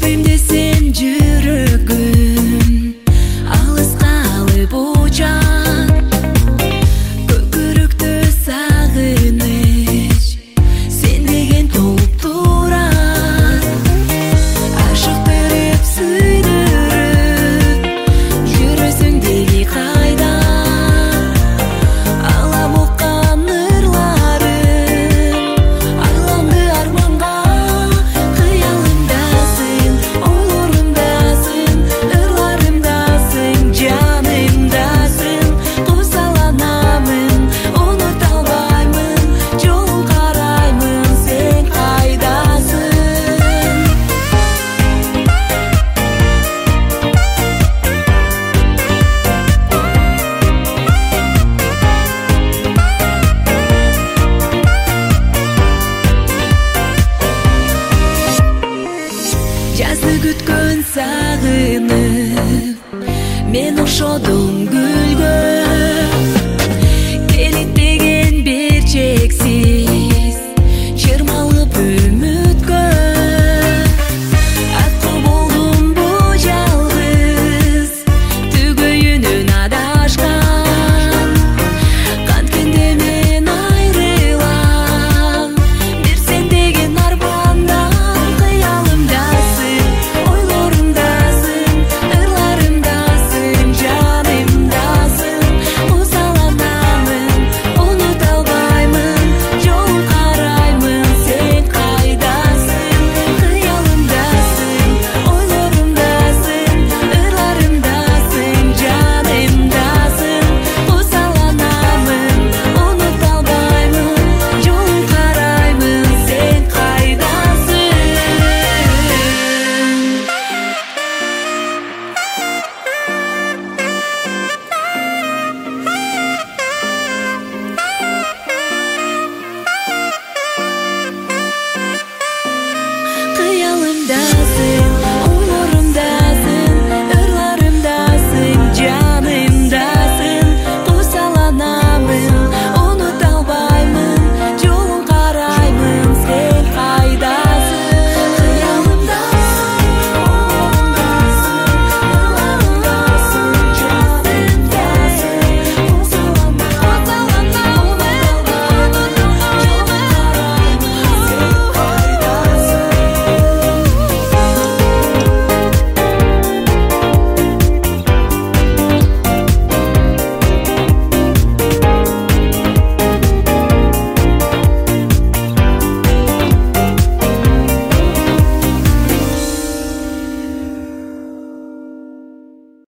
Жүрегімде сен жүрегім, алысқа алып ұшар. Көкіректі сағыныш сен деген толып тұрар. Ашық беріп сүйдіріп жүресің деги қайда. Алам оққан ырларым айланды арманға. Қиялымдасың, ойларымдасың, ырларымдасың, жанымдасың. Қосаланамын, ұмыта алмаймын, жолын қараймын, сен қайдасың. Жазды күткөн сағынып, мен оқшодым гүлгө. Келетпеген бер чексиз, шырмалып үміткө. Атқы болдым бұ жалғыз, түгөйүнөн адашкан. Канткенде мен айрылам, бир сен деген армандан. Қиялымдасың, ойларымдасың, ырларымдасың, жанымдасың. Қосаланамын, ұмыта алмаймын, жолын қараймын, сен қайдасың. Қиялымдасың, ойларымдасың, ырларымдасың, жанымдасың. Қосаланамын, ұмыта алмаймын, жолын қараймын, сен қайдасың. Қиялымдасың.